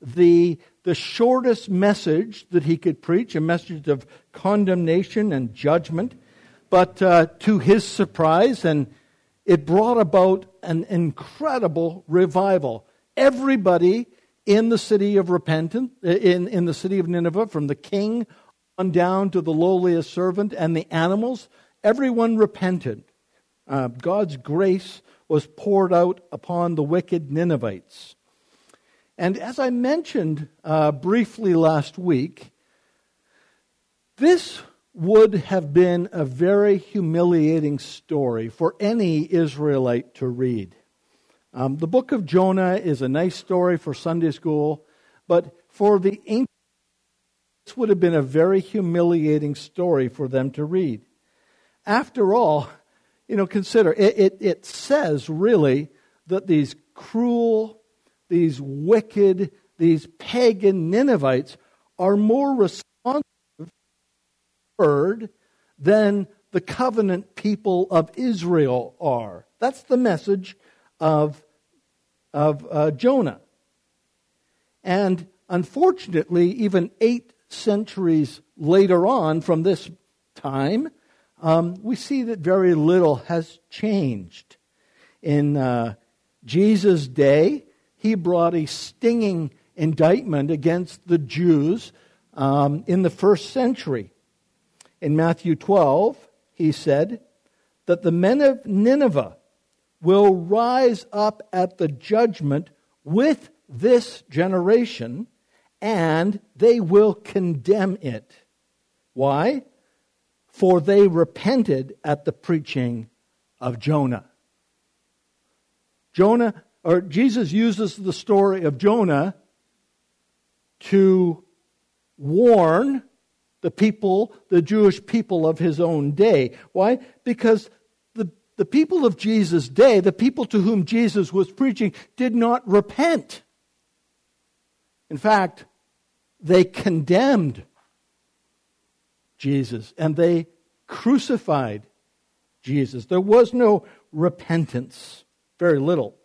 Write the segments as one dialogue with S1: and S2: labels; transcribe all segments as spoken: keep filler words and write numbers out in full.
S1: the, the shortest message that he could preach, a message of condemnation and judgment. But uh, to his surprise, and it brought about an incredible revival. Everybody in the city of repentance, in, in the city of Nineveh, from the king on down to the lowliest servant and the animals, everyone repented. Uh, God's grace was poured out upon the wicked Ninevites. And as I mentioned uh, briefly last week, this would have been a very humiliating story for any Israelite to read. Um, the book of Jonah is a nice story for Sunday school, but for the ancient, this would have been a very humiliating story for them to read. After all, you know, consider, it, it, it says really that these cruel, these wicked, these pagan Ninevites are more responsive than the covenant people of Israel are. That's the message of, of uh, Jonah. And unfortunately, even eight centuries later on from this time, um, we see that very little has changed. In uh, Jesus' day, he brought a stinging indictment against the Jews um, in the first century. In Matthew twelve, he said that the men of Nineveh will rise up at the judgment with this generation, and they will condemn it. Why? For they repented at the preaching of Jonah. Jonah, or Jesus uses the story of Jonah to warn the people, the Jewish people of his own day. Why? Because the, the people of Jesus' day, the people to whom Jesus was preaching, did not repent. In fact, they condemned Jesus and they crucified Jesus. There was no repentance, very little.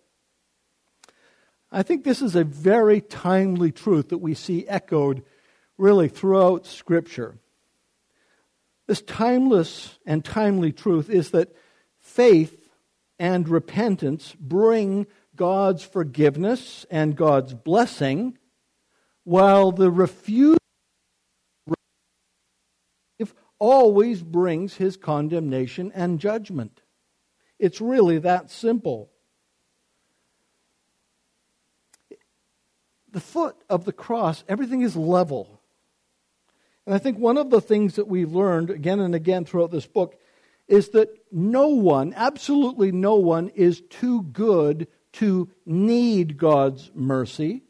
S1: I think this is a very timely truth that we see echoed really throughout Scripture. This timeless and timely truth is that faith and repentance bring God's forgiveness and God's blessing, while the refusal always brings his condemnation and judgment. It's really that simple. The foot of the cross, everything is level. And I think one of the things that we've learned again and again throughout this book is that no one, absolutely no one, is too good to need God's mercy,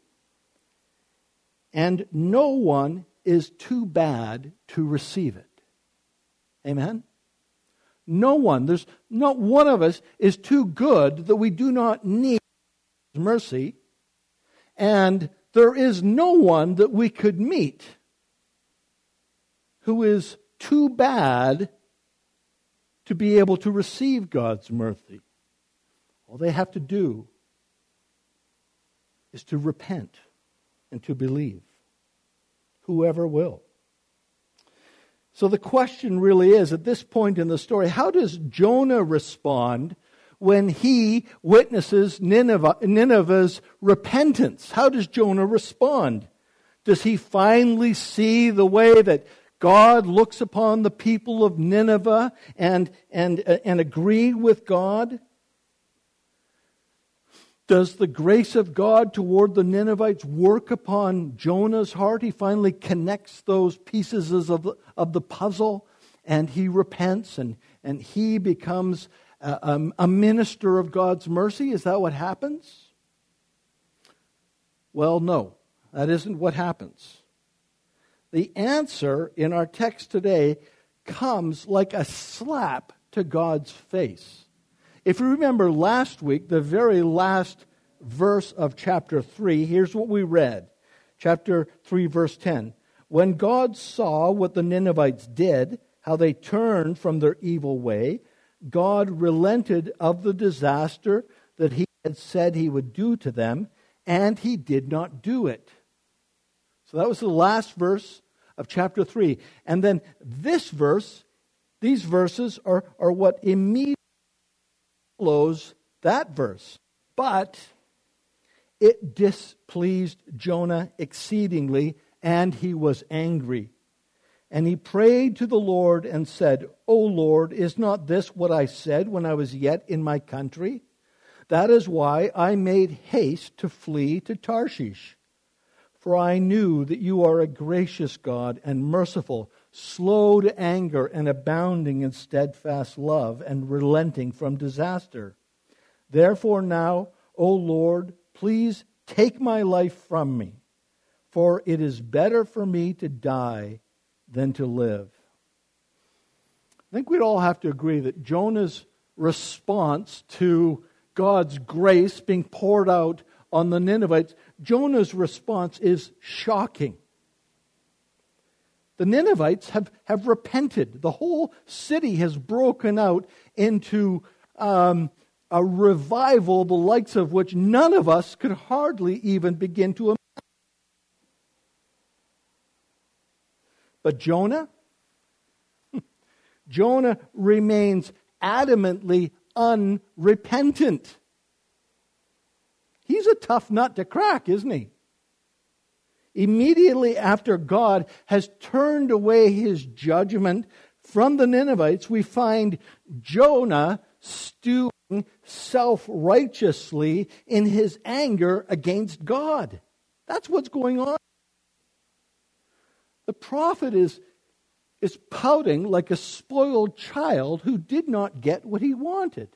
S1: and no one is too bad to receive it. Amen? No one, there's not one of us is too good that we do not need mercy, and there is no one that we could meet who is too bad to be able to receive God's mercy. All they have to do is to repent and to believe. Whoever will. So the question really is, at this point in the story, how does Jonah respond when he witnesses Nineveh, Nineveh's repentance? How does Jonah respond? Does he finally see the way that God looks upon the people of Nineveh and, and, and agree with God? Does the grace of God toward the Ninevites work upon Jonah's heart? He finally connects those pieces of the, of the puzzle, and he repents, and, and he becomes a, a, a minister of God's mercy. Is that what happens? Well, no, that isn't what happens. The answer in our text today comes like a slap to God's face. If you remember last week, the very last verse of chapter three, here's what we read. Chapter three, verse ten. When God saw what the Ninevites did, how they turned from their evil way, God relented of the disaster that he had said he would do to them, and he did not do it. So that was the last verse of chapter three. And then this verse, these verses are, are what immediately follows that verse. But it displeased Jonah exceedingly, and he was angry. And he prayed to the Lord and said, O Lord, is not this what I said when I was yet in my country? That is why I made haste to flee to Tarshish. For I knew that you are a gracious God and merciful, slow to anger and abounding in steadfast love and relenting from disaster. Therefore now, O Lord, please take my life from me, for it is better for me to die than to live. I think we'd all have to agree that Jonah's response to God's grace being poured out on the Ninevites, Jonah's response is shocking. The Ninevites have, have repented. The whole city has broken out into um, a revival, the likes of which none of us could hardly even begin to imagine. But Jonah, Jonah remains adamantly unrepentant. He's a tough nut to crack, isn't he? Immediately after God has turned away his judgment from the Ninevites, we find Jonah stewing self-righteously in his anger against God. That's what's going on. The prophet is, is pouting like a spoiled child who did not get what he wanted.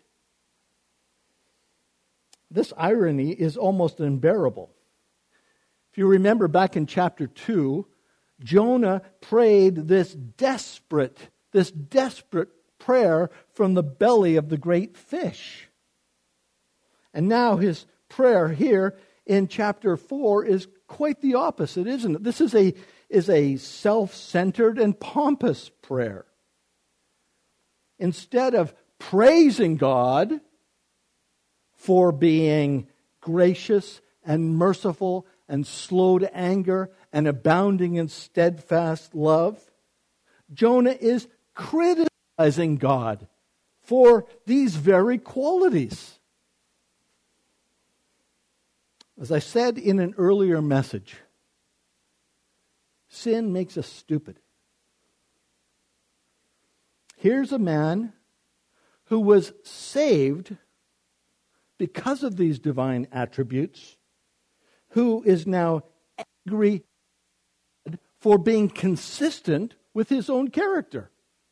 S1: This irony is almost unbearable. If you remember back in chapter two, Jonah prayed this desperate, this desperate prayer from the belly of the great fish. And now his prayer here in chapter four is quite the opposite, isn't it? This is a, is a self-centered and pompous prayer. Instead of praising God for being gracious and merciful and slow to anger and abounding in steadfast love, Jonah is criticizing God for these very qualities. As I said in an earlier message, sin makes us stupid. Here's a man who was saved because of these divine attributes, who is now angry for being consistent with his own character.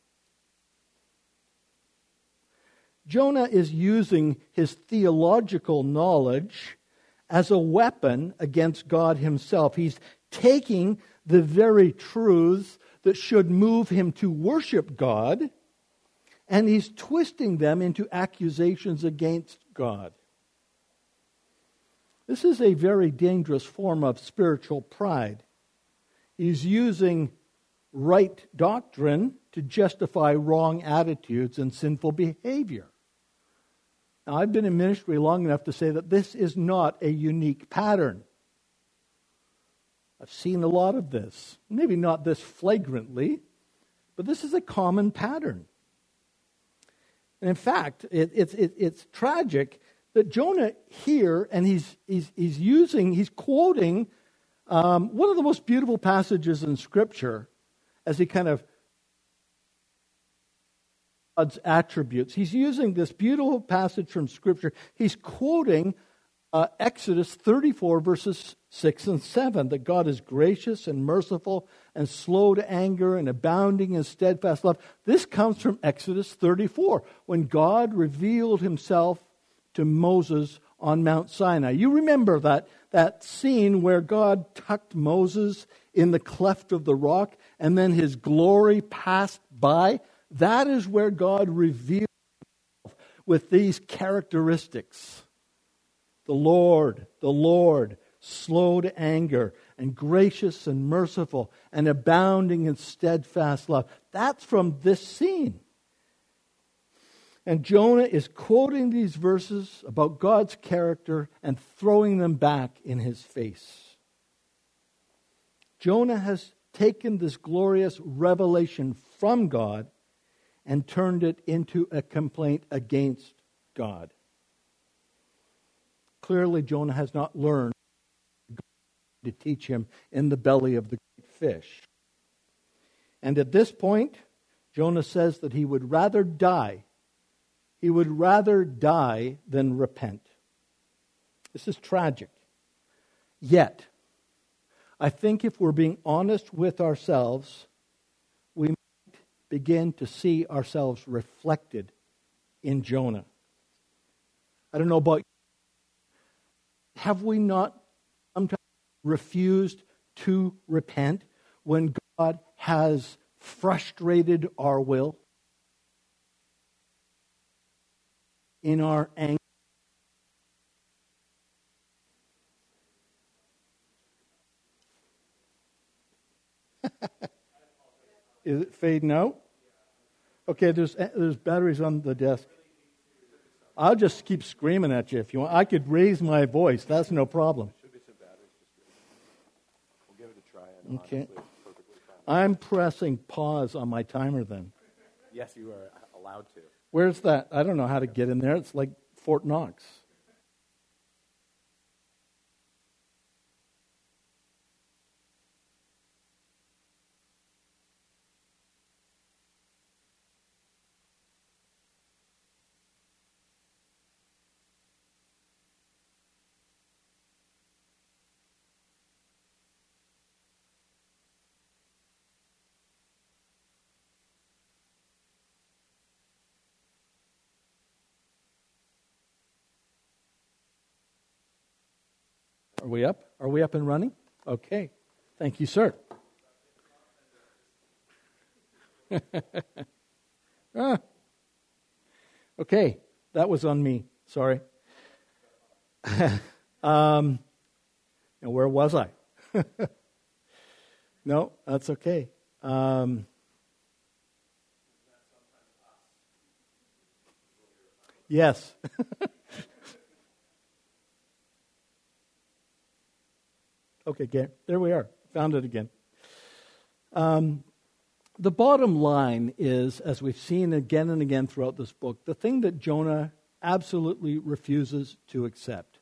S1: Jonah is using his theological knowledge as a weapon against God himself. He's taking the very truths that should move him to worship God, and he's twisting them into accusations against God. This is a very dangerous form of spiritual pride. He's using right doctrine to justify wrong attitudes and sinful behavior. Now, I've been in ministry long enough to say that this is not a unique pattern. I've seen a lot of this. Maybe not this flagrantly, but this is a common pattern. And in fact, it, it's, it, it's tragic that Jonah here, and he's, he's, he's using, he's quoting um, one of the most beautiful passages in Scripture as he kind of God's attributes. He's using this beautiful passage from Scripture. He's quoting uh, Exodus thirty-four, verses six and seven, that God is gracious and merciful and slow to anger and abounding in steadfast love. This comes from Exodus thirty-four, when God revealed himself to Moses on Mount Sinai. You remember that, that scene where God tucked Moses in the cleft of the rock and then his glory passed by? That is where God revealed himself with these characteristics. The Lord, the Lord, slow to anger and gracious and merciful and abounding in steadfast love. That's from this scene. And Jonah is quoting these verses about God's character and throwing them back in his face. Jonah has taken this glorious revelation from God and turned it into a complaint against God. Clearly, Jonah has not learned to teach him in the belly of the great fish. And at this point, Jonah says that he would rather die. He would rather die than repent. This is tragic. Yet, I think if we're being honest with ourselves, we might begin to see ourselves reflected in Jonah. I don't know about you. Have we not sometimes refused to repent when God has frustrated our will in our anger? Is it fading out? Okay, there's there's batteries on the desk. I'll just keep screaming at you if you want. I could raise my voice. That's no problem.
S2: Should be some batteries. We'll give it a try. And
S1: okay.
S2: Honestly, it's perfectly fine.
S1: I'm pressing pause on my timer then.
S2: Yes, you are allowed to.
S1: Where's that? I don't know how to get in there. It's like Fort Knox. Are we up? Are we up and running? Okay. Thank you, sir. ah. Okay. That was on me. Sorry. um, and where was I? No, that's okay. Um, yes. Okay, there we are. Found it again. Um, the bottom line is, as we've seen again and again throughout this book, the thing that Jonah absolutely refuses to accept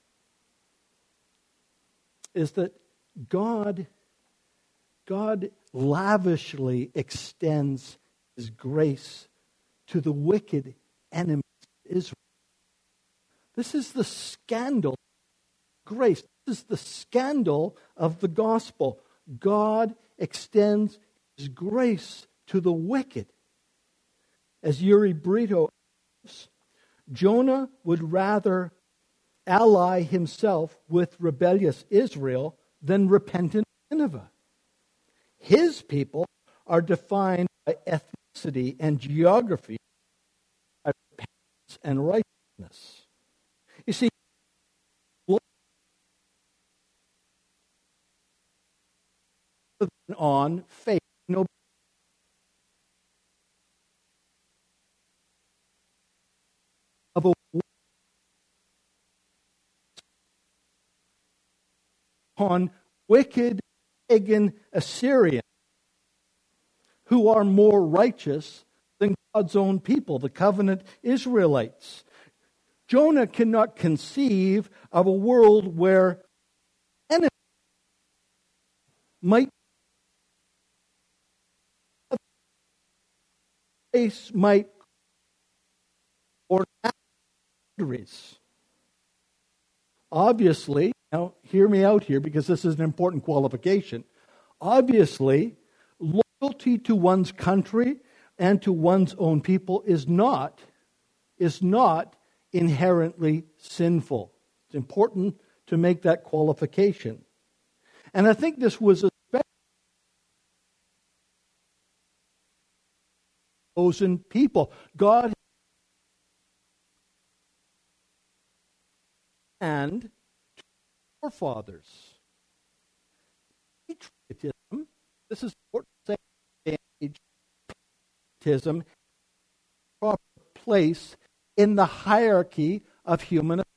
S1: is that God, God lavishly extends His grace to the wicked enemies of Israel. This is the scandal of grace. This is the scandal of the gospel. God extends His grace to the wicked. As Yuri Brito says, Jonah would rather ally himself with rebellious Israel than repentant Nineveh. His people are defined by ethnicity and geography, by repentance and righteousness. You see, on faith, no of a on wicked pagan Assyrians who are more righteous than God's own people, the covenant Israelites. Jonah cannot conceive of a world where enemies might might or boundaries. Obviously, now hear me out here because this is an important qualification. Obviously, loyalty to one's country and to one's own people is not is not inherently sinful. It's important to make that qualification. And I think this was a chosen people. God and forefathers. Patriotism, this is important to say, patriotism, proper place in the hierarchy of human